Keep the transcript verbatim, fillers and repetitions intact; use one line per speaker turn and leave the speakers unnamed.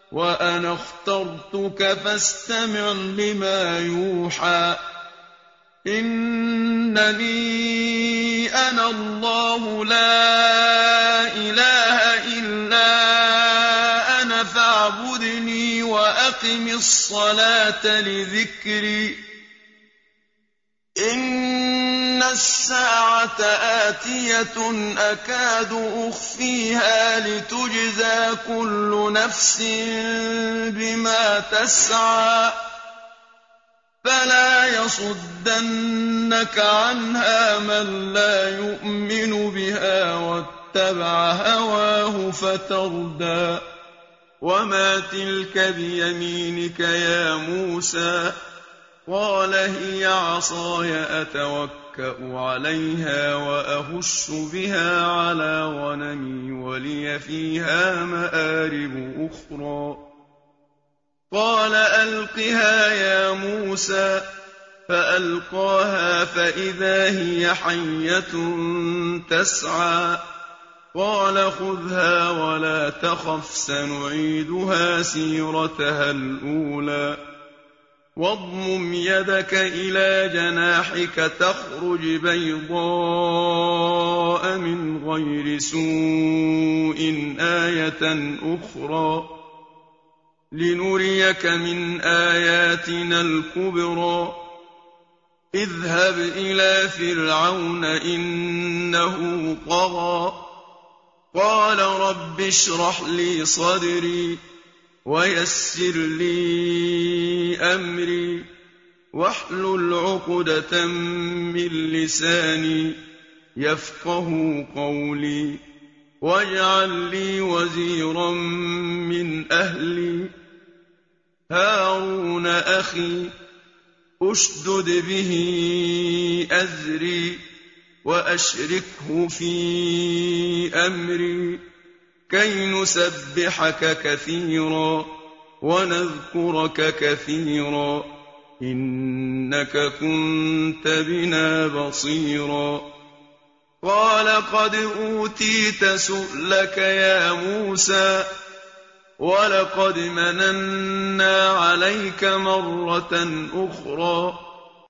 وأنا اخْتَرْتُكَ فاستمع لما يوحى إنني أنا الله لا إله إلا أنا فاعبدني وأقم الصلاة لذكري إن الساعة آتية أكاد أخفيها لتجزى كل نفس بما تسعى فلا يصدنك عنها من لا يؤمن بها واتبع هواه فتردى وما تلك بيمينك يا موسى قال هي عصاي أتوكأ عليها وأهش بها على غنمي ولي فيها مآرب أخرى قال ألقها يا موسى فألقاها فإذا هي حية تسعى قال خذها ولا تخف سنعيدها سيرتها الأولى واضمم يدك إلى جناحك تخرج بيضاء من غير سوء آية أخرى لنريك من آياتنا الكبرى اذهب إلى فرعون إنه طغى قال رب اشرح لي صدري ويسر لي أمري واحلل عقدة من لساني يفقه قولي واجعل لي وزيرا من أهلي هارون أخي أشدد به أزري وأشركه في أمري كي نسبحك كثيرا ونذكرك كثيرا إنك كنت بنا بصيرا قال قد أوتيت سؤلك يا موسى ولقد مننا عليك مرة أخرى